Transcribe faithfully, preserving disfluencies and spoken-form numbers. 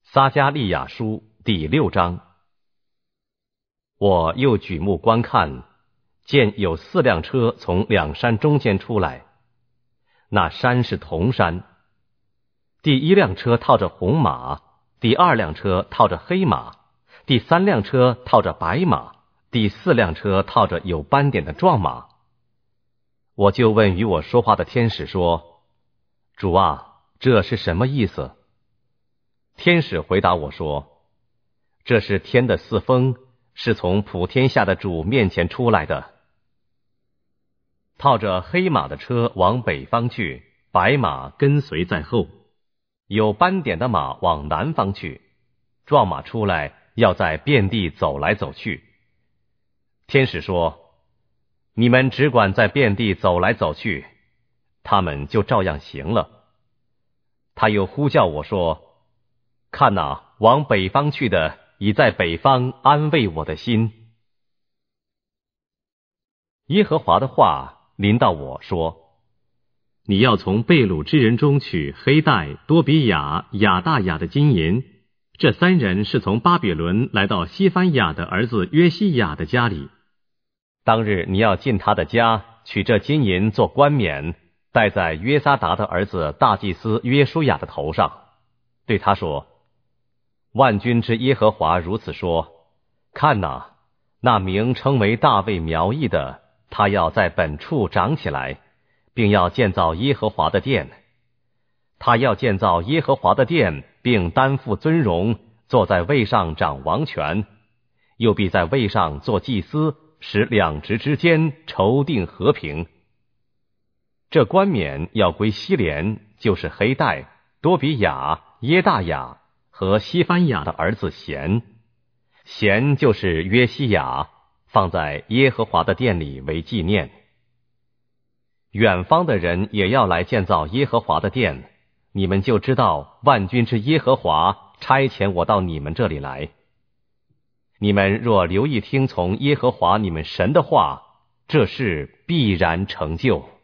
撒迦利亚书第六章。我又举目观看，见有四辆车从两山中间出来，那山是铜山。第一辆车套着红马，第二辆车套着黑马，第三辆车套着白马，第四辆车套着有斑点的壮马。我就问与我说话的天使说：主啊，这是什么意思？天使回答我说：这是天的四风，是从普天下的主面前出来的。套着黑马的车往北方去，白马跟随在后，有斑点的马往南方去，壮马出来，要在遍地走来走去。天使说：你们只管在遍地走来走去，他们就照样行了。他又呼叫我说：看哪，往北方去的已在北方安慰我的心。耶和华的话临到我说：你要从被掳之人中取黑带、多比亚、亚大雅的金银，这三人是从巴比伦来到西番雅的儿子约西亚的家里。当日你要进他的家，取这金银做冠冕，戴在约撒达的儿子大祭司约书亚的头上，对他说：万军之耶和华如此说，看哪，那名称为大卫苗裔的，他要在本处长起来，并要建造耶和华的殿。他要建造耶和华的殿，并担负尊荣，坐在位上掌王权，又必在位上做祭司，使两职之间筹定和平。这冠冕要归西连，就是黑带、多比亚、耶大雅和西番雅的儿子贤。贤就是约西亚，放在耶和华的殿里为纪念。远方的人也要来建造耶和华的殿，你们就知道万军之耶和华差遣我到你们这里来。你们若留意听从耶和华你们神的话，这事必然成就。